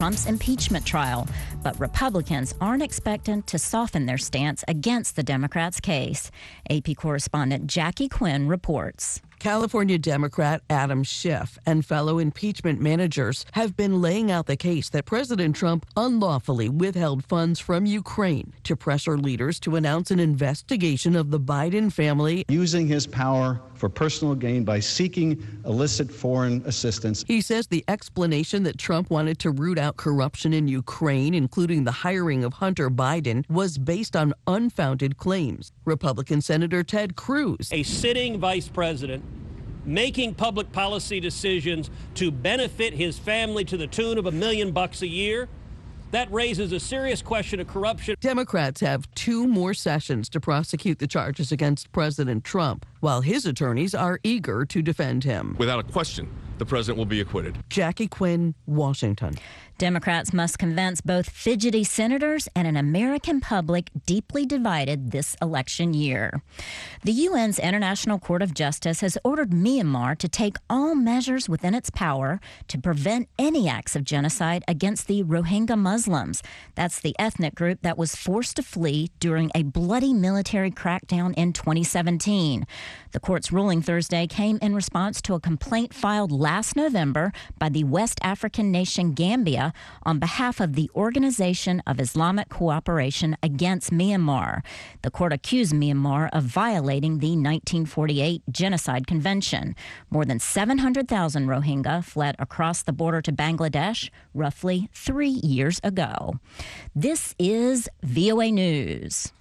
Trump's impeachment trial, but Republicans aren't expectant to soften their stance against the Democrats' case. AP correspondent Jackie Quinn reports. California Democrat Adam Schiff and fellow impeachment managers have been laying out the case that President Trump unlawfully withheld funds from Ukraine to pressure leaders to announce an investigation of the Biden family, using his power for personal gain by seeking illicit foreign assistance. He says the explanation that Trump wanted to root out corruption in Ukraine, including the hiring of Hunter Biden, was based on unfounded claims. Republican Senator Ted Cruz, a sitting vice president, making public policy decisions to benefit his family to the tune of $1 million a year. That raises a serious question of corruption. Democrats have 2 more sessions to prosecute the charges against President Trump, while his attorneys are eager to defend him. Without a question, the president will be acquitted. Jackie Quinn, Washington. Democrats must convince both fidgety senators and an American public deeply divided this election year. The UN's International Court of Justice has ordered Myanmar to take all measures within its power to prevent any acts of genocide against the Rohingya Muslims. That's the ethnic group that was forced to flee during a bloody military crackdown in 2017. The court's ruling Thursday came in response to a complaint filed last November by the West African nation Gambia on behalf of the Organization of Islamic Cooperation Against Myanmar. The court accused Myanmar of violating the 1948 Genocide Convention. More than 700,000 Rohingya fled across the border to Bangladesh roughly 3 years ago. This is VOA News.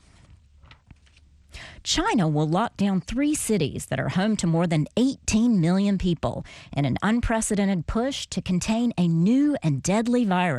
China will lock down 3 cities that are home to more than 18 million people in an unprecedented push to contain a new and deadly virus.